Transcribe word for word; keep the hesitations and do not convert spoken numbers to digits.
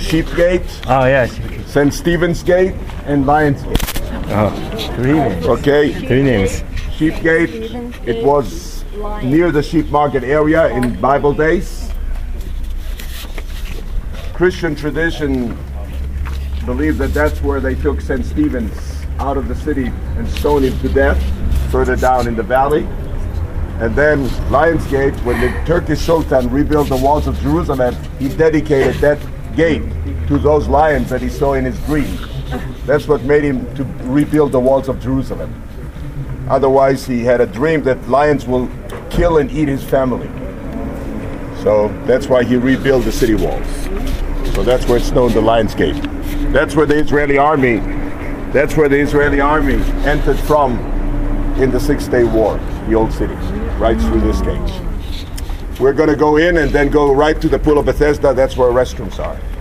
Sheep Gate, Oh yeah. Saint Stephen's Gate, and Lions Gate. Oh, three names. Okay, Three names. Sheep Gate, it was near the sheep market area in Bible days. Christian tradition believes that that's where they took Saint Stephen's out of the city and stoned him to death, further down in the valley. And then Lions Gate, when the Turkish Sultan rebuilt the walls of Jerusalem, he dedicated that gate to those lions that he saw in his dream. That's what made him to rebuild the walls of Jerusalem. Otherwise, he had a dream that lions will kill and eat his family. So that's why he rebuilt the city walls. So that's where it's known the Lions Gate. That's where the Israeli army, that's where the Israeli army entered from in the Six-Day War, the old city, right through this gate. We're going to go in and then go right to the Pool of Bethesda. That's where restrooms are.